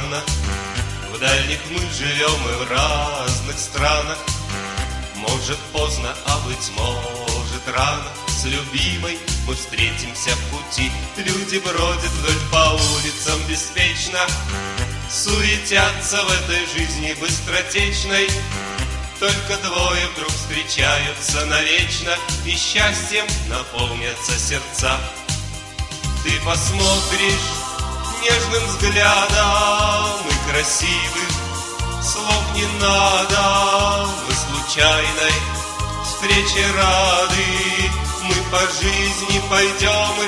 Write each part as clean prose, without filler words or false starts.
странно. В дальних мы живем и в разных странах. Может поздно, а быть может рано. С любимой мы встретимся в пути. Люди бродят вдоль по улицам беспечно, суетятся в этой жизни быстротечной. Только двое вдруг встречаются навечно, и счастьем наполнятся сердца. Ты посмотришь нежным взглядом, мы красивы, слов не надо, мы случайной встрече рады. Мы по жизни пойдем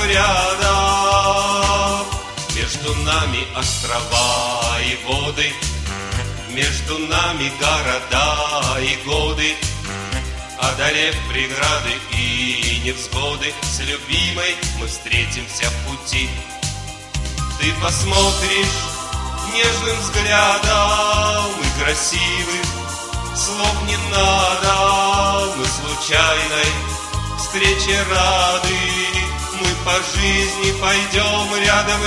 рядом. Между нами острова и воды, между нами города и годы. Одолев преграды и невзгоды, с любимой мы встретимся в пути. Ты посмотришь нежным взглядом, мы красивы, слов не надо, мы случайной встрече рады. Мы по жизни пойдем рядом.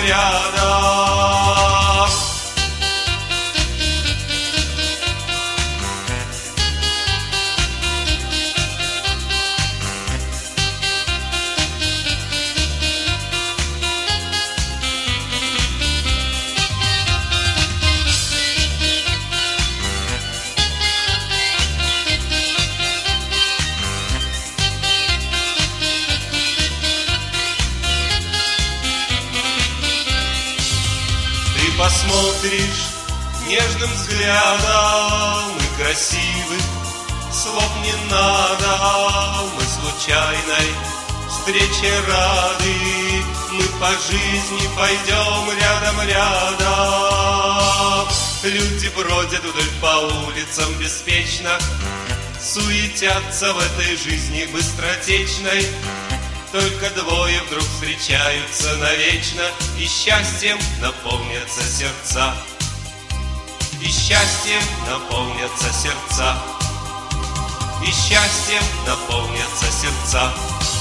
Посмотришь нежным взглядом, мы красивы, слов не надо, мы случайной встрече рады. Мы по жизни пойдем рядом. Люди бродят вдоль по улицам беспечно, суетятся в этой жизни быстротечной. Только двое вдруг встречаются навечно, и счастьем наполнятся сердца. И счастьем наполнятся сердца. И счастьем наполнятся сердца.